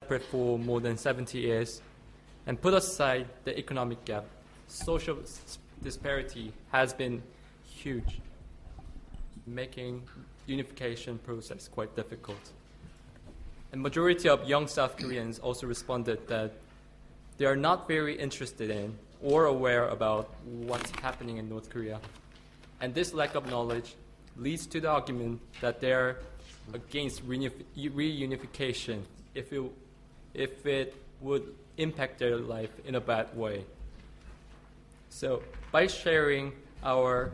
separate for more than 70 years, and put aside the economic gap, social disparity has been huge, making unification process quite difficult. And majority of young South Koreans also responded that they are not very interested in or aware about what's happening in North Korea. And this lack of knowledge leads to the argument that they're against reunification if it would impact their life in a bad way. So by sharing our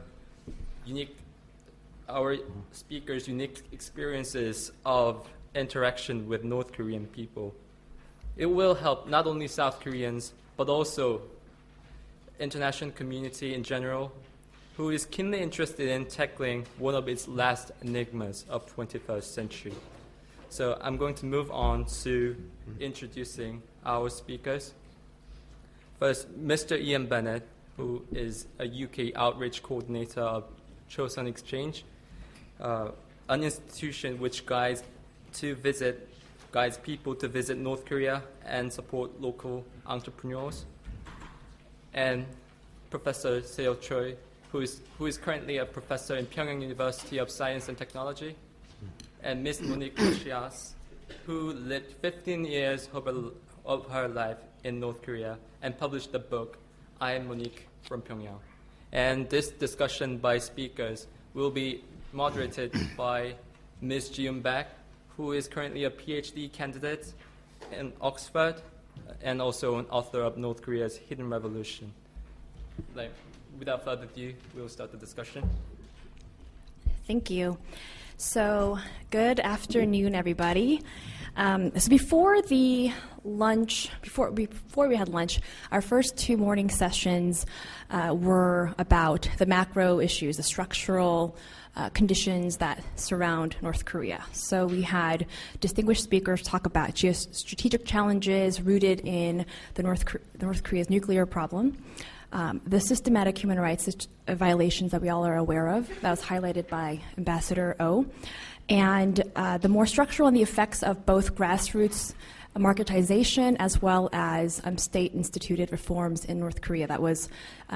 speakers' unique experiences of interaction with North Korean people, it will help not only South Koreans, but also international community in general, who is keenly interested in tackling one of its last enigmas of 21st century. So I'm going to move on to introducing our speakers. First, Mr. Ian Bennett, who is a UK outreach coordinator of Chosun Exchange, an institution which guides people to visit North Korea and support local entrepreneurs. And Professor Seo Choi, who is currently a professor in Pyongyang University of Science and Technology. And Ms. Monique Machias, who lived 15 years of her life in North Korea and published the book, I Am Monique from Pyongyang. And this discussion by speakers will be moderated by Ms. Ji-Yoon Baek, who is currently a PhD candidate in Oxford and also an author of North Korea's Hidden Revolution. Without further ado, we'll start the discussion. Thank you. So, good afternoon, everybody. So before we had lunch, our first two morning sessions were about the macro issues, the structural conditions that surround North Korea. So we had distinguished speakers talk about geostrategic challenges rooted in the North Korea's nuclear problem, the systematic human rights violations that we all are aware of, that was highlighted by Ambassador Oh, and the more structural and the effects of both grassroots marketization as well as state-instituted reforms in North Korea. That was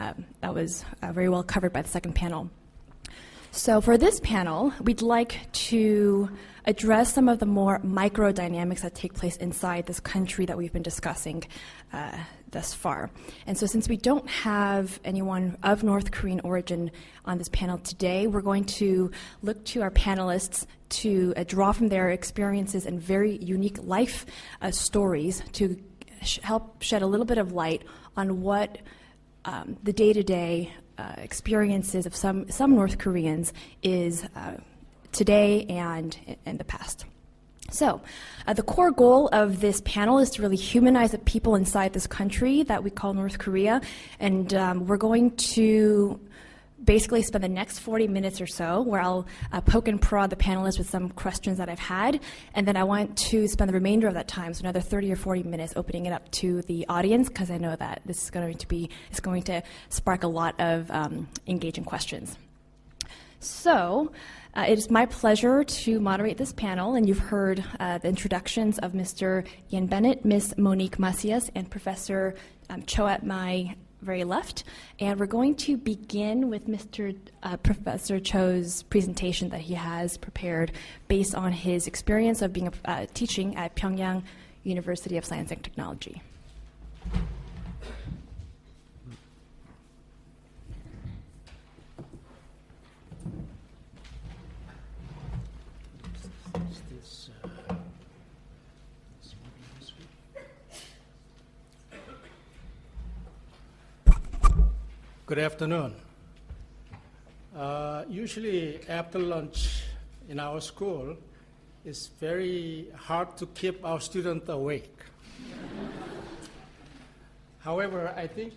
very well covered by the second panel. So for this panel, we'd like to address some of the more micro dynamics that take place inside this country that we've been discussing thus far. And so since we don't have anyone of North Korean origin on this panel today, we're going to look to our panelists to draw from their experiences and very unique life stories to help shed a little bit of light on what the day-to-day experiences of some North Koreans is today and in the past. So, the core goal of this panel is to really humanize the people inside this country that we call North Korea, and we're going to basically spend the next 40 minutes or so where I'll poke and prod the panelists with some questions that I've had, and then I want to spend the remainder of that time, so another 30 or 40 minutes, opening it up to the audience, because I know that this is going to spark a lot of engaging questions. So, it is my pleasure to moderate this panel, and you've heard the introductions of Mr. Ian Bennett, Ms. Monique Macias, and Professor Cho at my very left. And we're going to begin with Professor Cho's presentation that he has prepared based on his experience of being teaching at Pyongyang University of Science and Technology. Good afternoon. Usually after lunch in our school, it's very hard to keep our students awake. However, I think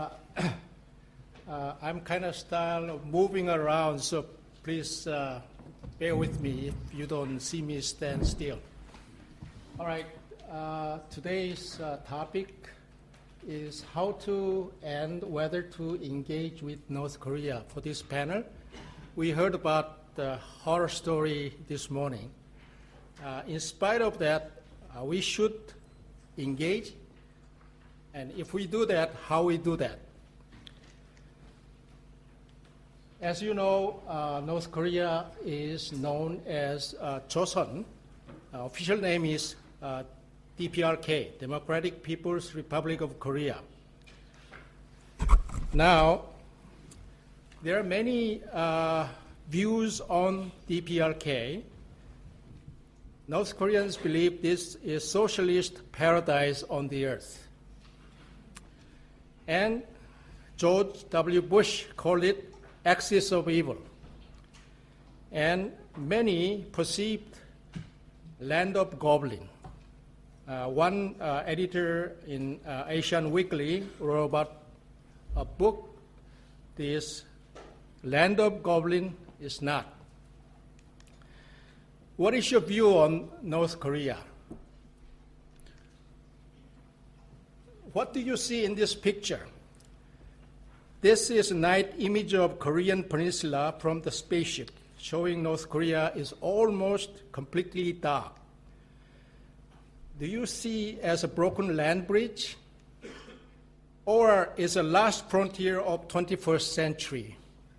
I'm kind of style of moving around, so please bear with me if you don't see me stand still. All right, today's topic is how to and whether to engage with North Korea. For this panel, we heard about the horror story this morning. In spite of that, we should engage, and if we do that, how we do that. As you know, North Korea is known as Joseon. Official name is DPRK, Democratic People's Republic of Korea. Now, there are many views on DPRK. North Koreans believe this is socialist paradise on the earth. And George W. Bush called it axis of evil. And many perceived land of goblin. One editor in Asian Weekly wrote about a book, this land of goblin is not. What is your view on North Korea? What do you see in this picture? This is a night image of Korean Peninsula from the spaceship, showing North Korea is almost completely dark. Do you see as a broken land bridge? Or is a last frontier of 21st century?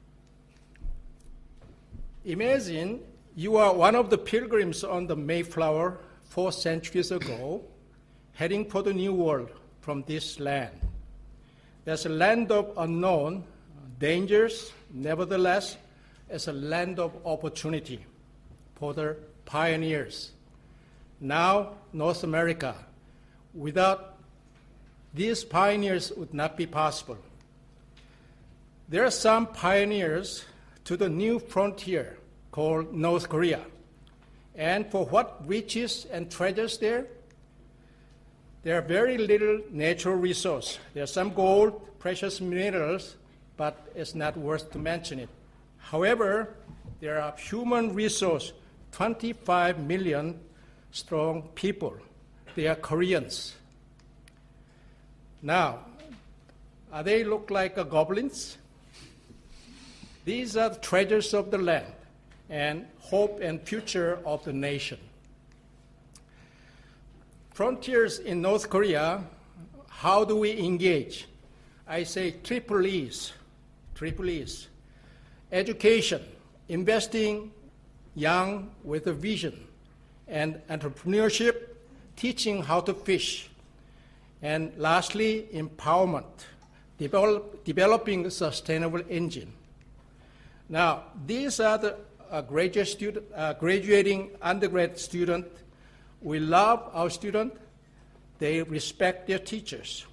Imagine you are one of the pilgrims on the Mayflower 4 centuries ago, heading for the New World from this land. There's a land of unknown dangers, nevertheless, it's a land of opportunity for the pioneers. Now, North America, without these pioneers would not be possible. There are some pioneers to the new frontier called North Korea. And for what riches and treasures there? There are very little natural resource. There are some gold, precious minerals, but it's not worth to mention it. However, there are human resource, 25 million strong people. They are Koreans. Now, are they look like goblins? These are the treasures of the land and hope and future of the nation. Frontiers in North Korea, how do we engage? I say triple E's. Triple E's. Education, investing young with a vision, and entrepreneurship, teaching how to fish. And lastly, empowerment, developing a sustainable engine. Now, these are the graduating undergrad student. We love our students. They respect their teachers.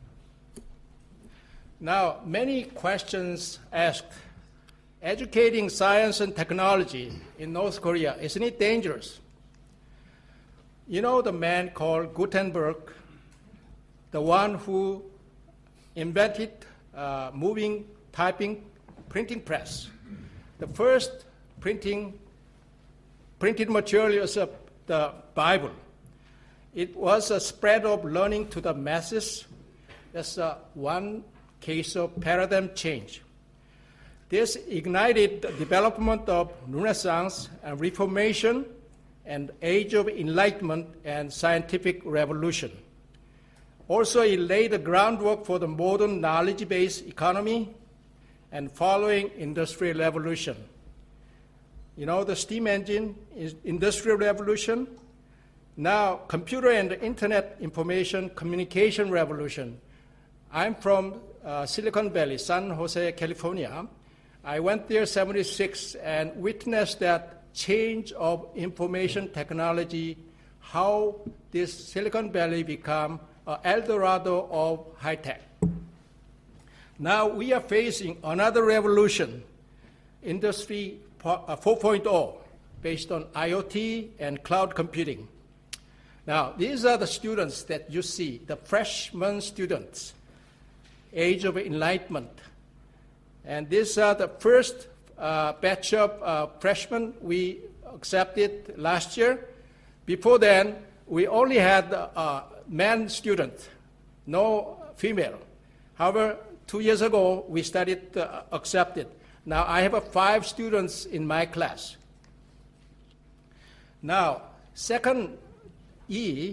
Now, many questions asked. Educating science and technology in North Korea, isn't it dangerous? You know the man called Gutenberg, the one who invented moving, typing, printing press. The first printed material is the Bible. It was a spread of learning to the masses. That's one case of paradigm change. This ignited the development of Renaissance and Reformation and Age of Enlightenment and Scientific Revolution. Also, it laid the groundwork for the modern knowledge-based economy and following Industrial Revolution. You know, the steam engine is Industrial Revolution. Now, computer and internet information communication revolution. I'm from Silicon Valley, San Jose, California. I went there in 1976 and witnessed that change of information technology, how this Silicon Valley become El Dorado of high tech. Now we are facing another revolution, Industry 4.0, based on IoT and cloud computing. Now, these are the students that you see, the freshman students, Age of Enlightenment. And these are the first batch of freshmen we accepted last year. Before then, we only had men students, no female. However, 2 years ago, we started accepted. Now, I have 5 students in my class. Now, second E,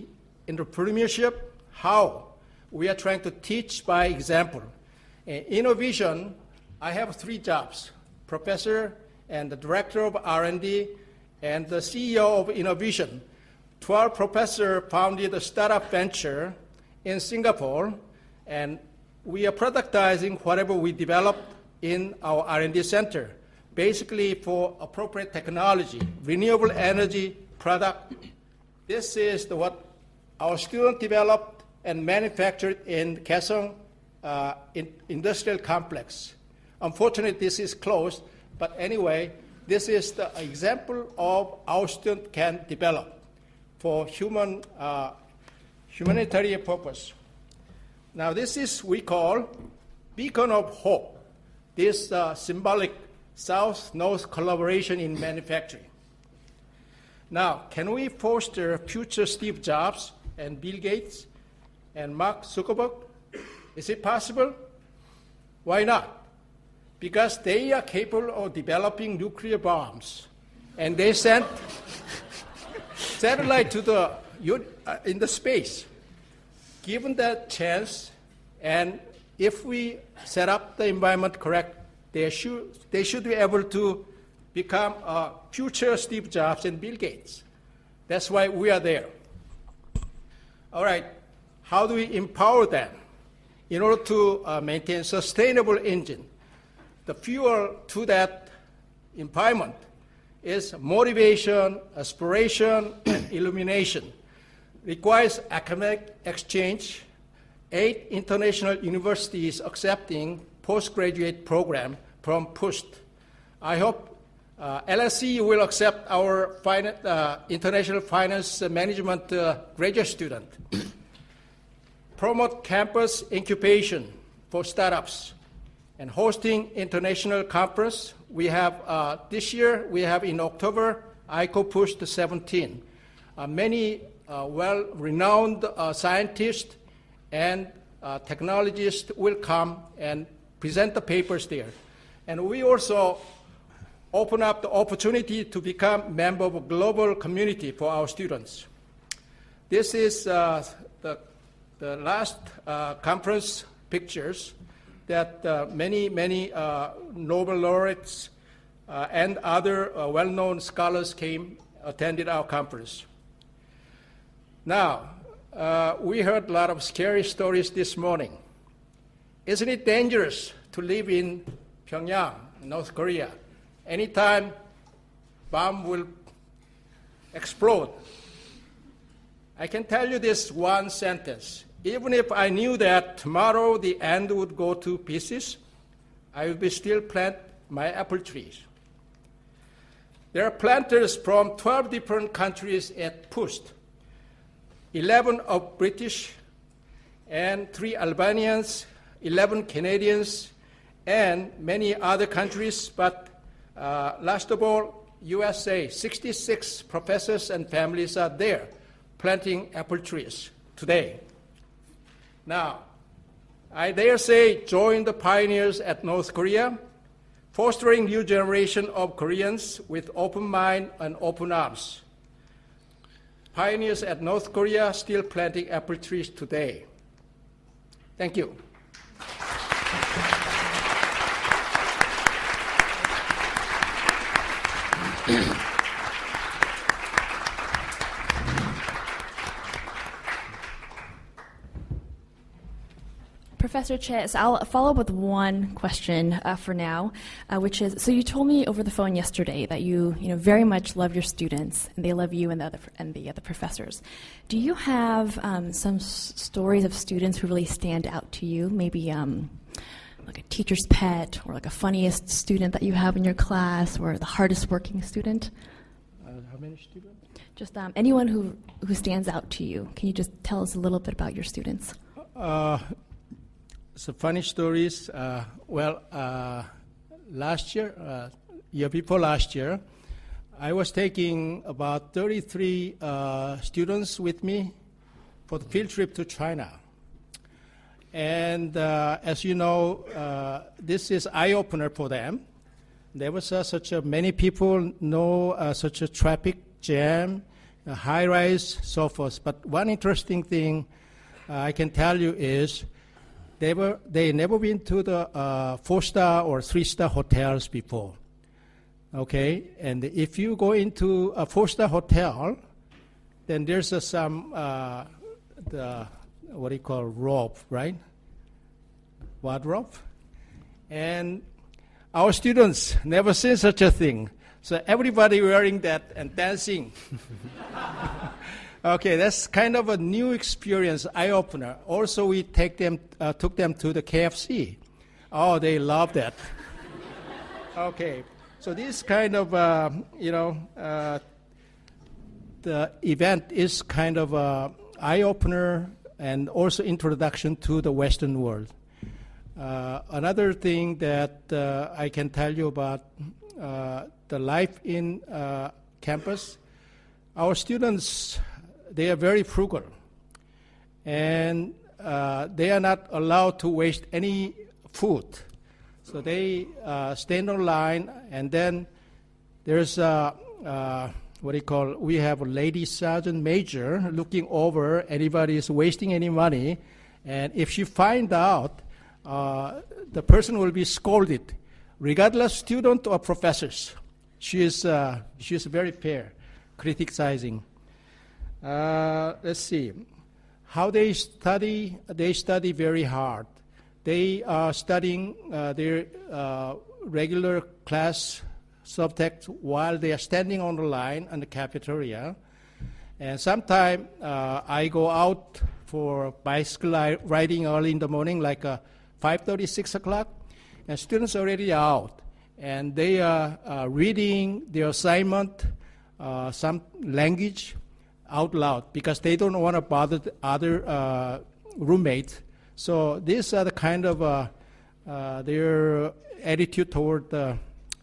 entrepreneurship, how? We are trying to teach by example. Innovation, I have 3 jobs, professor and the director of R&D and the CEO of innovation. 12 professors founded a startup venture in Singapore, and we are productizing whatever we develop in our R&D center, basically for appropriate technology, renewable energy product. This is what our students developed and manufactured in Kaesong Industrial Complex. Unfortunately, this is closed, but anyway, this is the example of our students can develop for humanitarian purpose. Now, this is we call Beacon of Hope, this symbolic South-North collaboration in manufacturing. Now, can we foster future Steve Jobs and Bill Gates and Mark Zuckerberg? Is it possible? Why not? Because they are capable of developing nuclear bombs, and they sent satellite to in the space. Given that chance, and if we set up the environment correct, they should be able to become future Steve Jobs and Bill Gates. That's why we are there. All right, how do we empower them in order to maintain sustainable engine? The fuel to that empowerment is motivation, aspiration, and illumination. Requires academic exchange, 8 international universities accepting postgraduate program from PUST. I hope LSE will accept our international finance management graduate student. Promote campus incubation for startups and hosting international conference. We have this year, we have in October, ICO PUST 17. Many well-renowned scientists and technologists will come and present the papers there. And we also open up the opportunity to become member of a global community for our students. This is the last conference pictures that many Nobel laureates and other well-known scholars attended our conference. Now, we heard a lot of scary stories this morning. Isn't it dangerous to live in Pyongyang, North Korea? Anytime bomb will explode. I can tell you this one sentence. Even if I knew that tomorrow the end would go to pieces, I would still plant my apple trees. There are planters from 12 different countries at PUST. 11 of British and 3 Albanians, 11 Canadians, and many other countries, but last of all, USA, 66 professors and families are there planting apple trees today. Now, I dare say, join the pioneers at North Korea, fostering new generation of Koreans with open mind and open arms. Pioneers at North Korea still planting apple trees today. Thank you. Professor Choi, so I'll follow up with one question for now, which is, so you told me over the phone yesterday that you very much love your students, and they love you and the other professors. Do you have some stories of students who really stand out to you? Maybe like a teacher's pet, or like a funniest student that you have in your class, or the hardest working student? How many students? Just anyone who stands out to you. Can you just tell us a little bit about your students? So funny stories. Last year, year before last year, I was taking about 33 students with me for the field trip to China. And as you know, this is eye-opener for them. There was such many people, such a traffic jam, high-rise, so forth. But one interesting thing I can tell you is they never been to the 4-star or 3-star hotels before. Okay, and if you go into a 4-star hotel, then there's some the what do you call robe, right? Wardrobe, and our students never seen such a thing. So everybody wearing that and dancing. Okay, that's kind of a new experience, eye-opener. Also, we took them to the KFC. Oh, they love that. Okay, so this kind of, the event is kind of an eye-opener and also introduction to the Western world. Another thing that I can tell you about the life in campus, our students, they are very frugal, and they are not allowed to waste any food. So they stand on line, and then there's we have a lady sergeant major looking over anybody is wasting any money, and if she finds out, the person will be scolded, regardless student or professors. She is very fair, criticizing. Let's see. How they study very hard. They are studying their regular class subject while they are standing on the line in the cafeteria. And sometimes I go out for bicycle riding early in the morning, like 5:30, 6 o'clock, and students are already out. And they are reading their assignment, some language, out loud, because they don't want to bother the other roommates. So these are the kind of their attitude toward the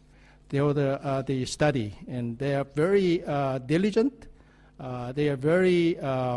study, and they are very diligent. They are very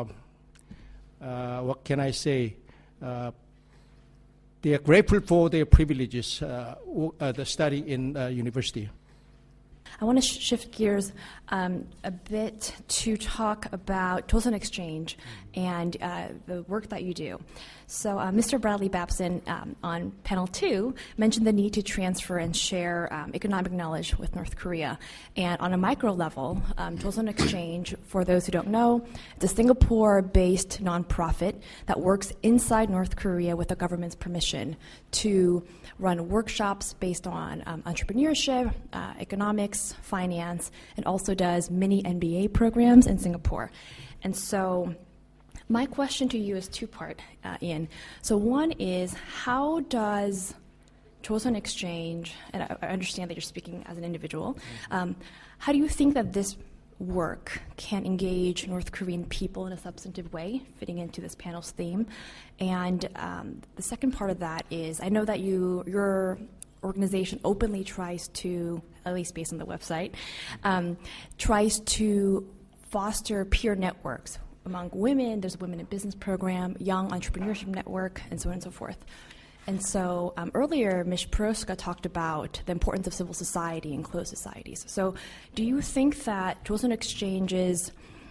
what can I say? They are grateful for their privileges, the study in university. I want to shift gears a bit to talk about Chosun Exchange and the work that you do. So Mr. Bradley Babson on panel 2 mentioned the need to transfer and share economic knowledge with North Korea. And on a micro level, Chosun Exchange, for those who don't know, it's a Singapore-based nonprofit that works inside North Korea with the government's permission to run workshops based on entrepreneurship, economics, finance, and also does mini MBA programs in Singapore. And so my question to you is two-part, Ian. So one is, how does Chosun Exchange, and I understand that you're speaking as an individual, how do you think that this work can engage North Korean people in a substantive way, fitting into this panel's theme? And the second part of that is, I know that your organization openly tries to, at least based on the website, tries to foster peer networks among women. There's a Women in Business program, Young Entrepreneurship Network, and so on and so forth. And so earlier, Ms. Proska talked about the importance of civil society and closed societies. So do you think that Chosun Exchange's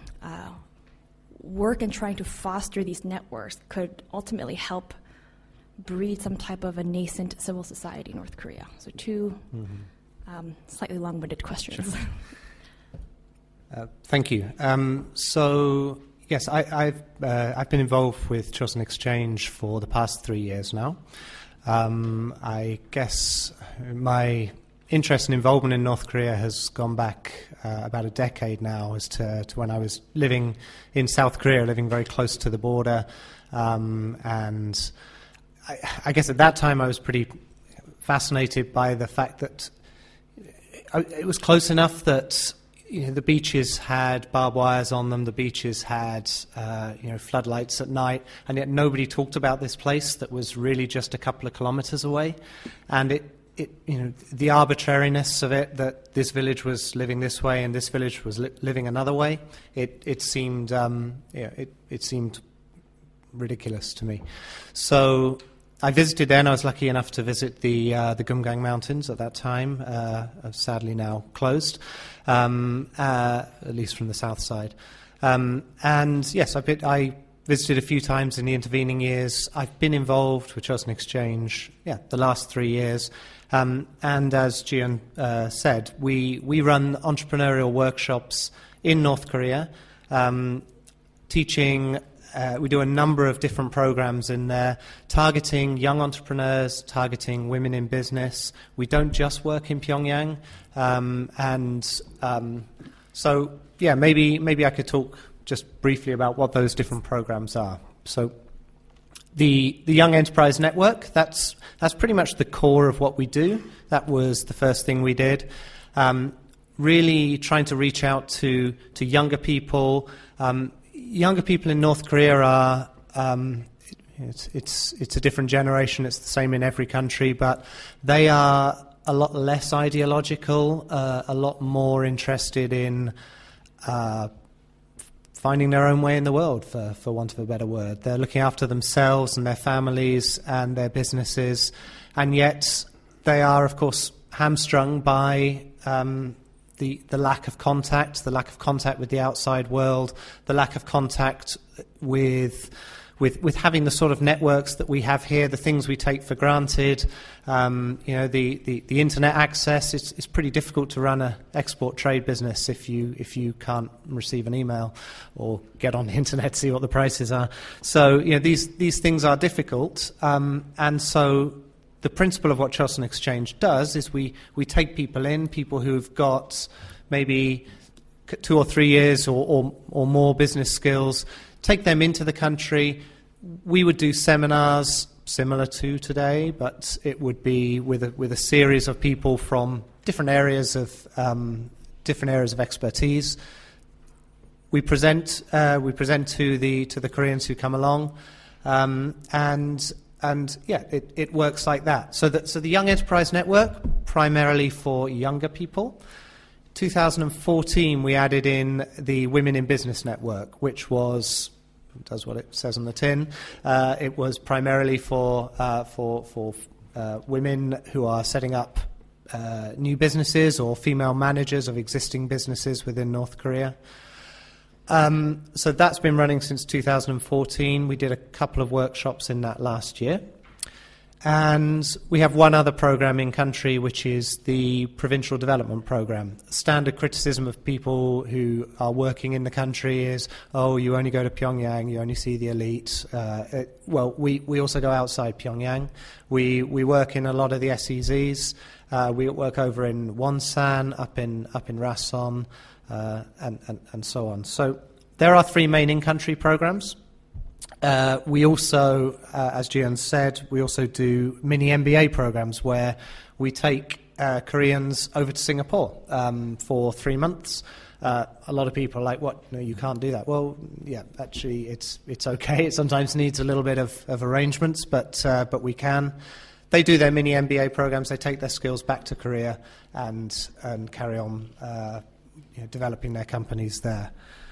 work in trying to foster these networks could ultimately help breed some type of a nascent civil society in North Korea? So two slightly long-winded questions. Sure. Thank you. So yes, I've been involved with Chosun Exchange for the past 3 years now. I guess my interest and involvement in North Korea has gone back about a decade now, as to when I was living in South Korea, living very close to the border, and I guess at that time I was pretty fascinated by the fact that it was close enough that the beaches had barbed wires on them, the beaches had floodlights at night, and yet nobody talked about this place that was really just a couple of kilometers away. And the arbitrariness of it, that this village was living this way and this village was living another way, it seemed ridiculous to me. So I visited there, and I was lucky enough to visit the Gumgang Mountains at that time, sadly now closed, at least from the south side. And yes, I visited a few times in the intervening years. I've been involved with Chosun Exchange, the last 3 years. And as Jian said, we run entrepreneurial workshops in North Korea, teaching. We do a number of different programs in there, targeting young entrepreneurs, targeting women in business. We don't just work in Pyongyang. So maybe I could talk just briefly about what those different programs are. So the Young Enterprise Network, that's pretty much the core of what we do. That was the first thing we did. Really trying to reach out to younger people. Younger people in North Korea are, it's a different generation, it's the same in every country, but they are a lot less ideological, a lot more interested in finding their own way in the world, for want of a better word. They're looking after themselves and their families and their businesses, and yet they are, of course, hamstrung by the lack of contact with the outside world, the lack of contact with having the sort of networks that we have here, the things we take for granted. The internet access. It's pretty difficult to run an export trade business if you can't receive an email or get on the internet, see what the prices are. So these things are difficult, and so the principle of what Chosun Exchange does is we take people in, people who've got maybe 2 or 3 years or more business skills, take them into the country. We would do seminars similar to today, but it would be with a series of people from different areas of expertise. We present to the Koreans who come along, and it works like that. So the Young Enterprise Network, primarily for younger people. 2014, we added in the Women in Business Network, which does what it says on the tin. It was primarily for women who are setting up new businesses or female managers of existing businesses within North Korea. So that's been running since 2014. We did a couple of workshops in that last year. And we have one other program in country, which is the Provincial Development Program. Standard criticism of people who are working in the country is, you only go to Pyongyang, you only see the elite. We also go outside Pyongyang. We work in a lot of the SEZs. We work over in Wonsan, up in Rason, and so on. So there are 3 main in-country programs. We also, as Jian said, we also do mini MBA programs where we take Koreans over to Singapore for 3 months. A lot of people are like, what? No, you can't do that. Well, yeah, actually, it's okay. It sometimes needs a little bit of arrangements, but we can. They do their mini MBA programs. They take their skills back to Korea and carry on developing their companies there.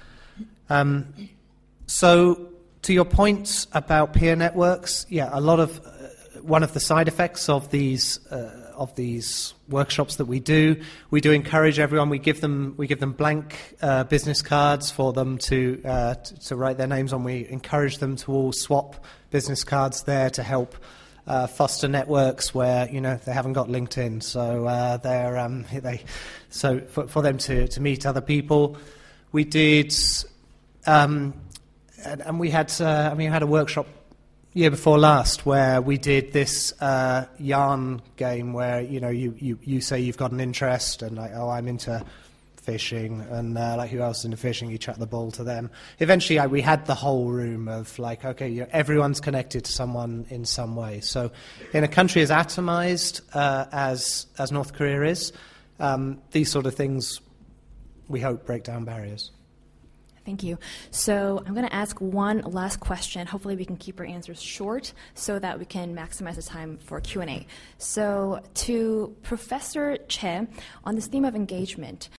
So to your point about peer networks, a lot of one of the side effects of these workshops that we do encourage everyone. We give them blank business cards for them to write their names on. We encourage them to all swap business cards there to help foster networks where they haven't got LinkedIn, so for them to meet other people. We did. And we had a workshop year before last where we did this yarn game where you say you've got an interest and I'm into fishing and who else is into fishing, you chuck the ball to them. Eventually we had the whole room of everyone's connected to someone in some way. So in a country as atomized as North Korea is, these sort of things we hope break down barriers. Thank you. So I'm going to ask one last question. Hopefully we can keep our answers short so that we can maximize the time for Q&A. So to Professor Che, on this theme of engagement,